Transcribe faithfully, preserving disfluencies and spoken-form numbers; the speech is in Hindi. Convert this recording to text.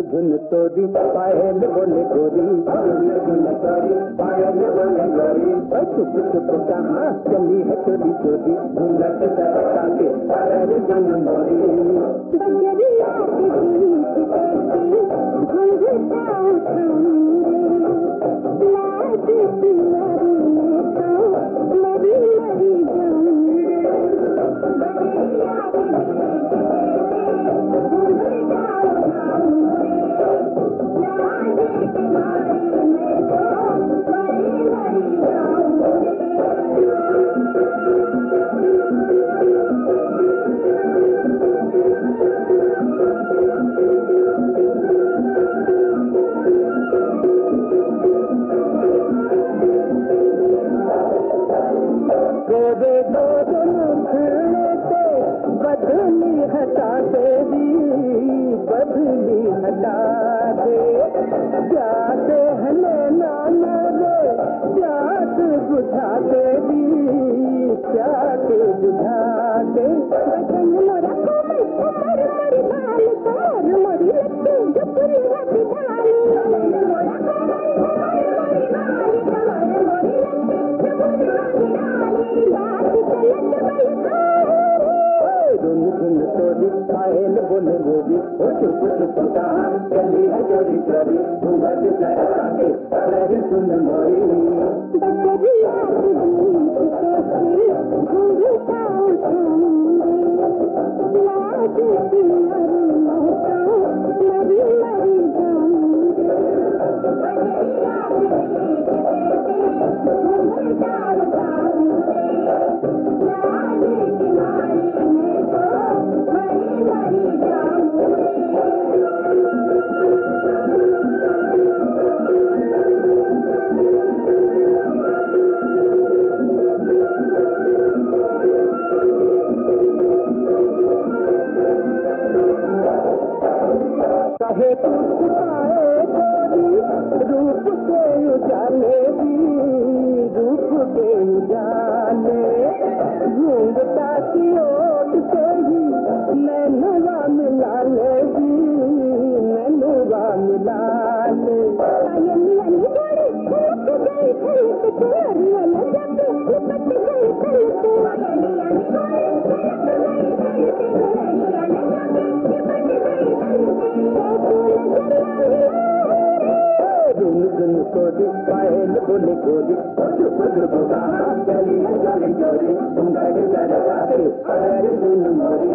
झुन तोरी पायल बोले गोरी, झुन तोरी पायल बोले गोरी। चुप चुप कहाँ चली है चोरी चोरी, घूंघट सरका के पायल झुन मोरी। बजरिया के गीत कहती घूंघटा उठाऊंगे, लाज की लड़ी में तो मरी मरी जाऊंगे। बजरिया के गीत कहती घूंघटा उठाऊंगे, लाज की लड़ी में तो मरी मरी जाऊंगे। गोरे दो जन्म से बदली हटा देवी, बदली हटा दे। प्यास हले नाना रे, प्यास बुझा देवी, प्यास बुझा दे। बचन मोरा कोमल उमर मोरी बाल, कोर मोरी लट्टू जपुरी हाथी ढाली। बचन मोरा कोमल उमर मोरी बाल, कोर मोरी लट्टू जपुरी हाथी ढाली। बात चलत बलखारी, रुन झुन तोरी पायल बोले गोरी। ओ चुप चुप कहाँ चली है चोरी चोरी, घूंघट सरका के पायल झुन मोरी। बजरिया के गीत कहती घूंघटा उठाऊंगे, लाज की लड़ी में तो मरी मरी जाऊंगे। बजरिया के गीत कहती घूंघटा उठाऊंगे, लाज की लड़ी में तो मरी मरी जाऊंगे। कहे तू छुपाए गोरी रूप के उजाले भी, रूप के उजाले। घूंघटा की ओट से ही नैनुआ मिला ले भी, नैनुआ मिला ले। पायली अली गोरी छलक गई छलक के, अरियल जब लिपट गई छलक। पायली अली गोरी छलक गई छलक के, अरियल जब लिपट गई छलक। रुन झुन तोरी पायल बोले गोरी। चुप चुप कहाँ चली है चोरी चोरी, घूंघट सरका के पायल झुन मोरी।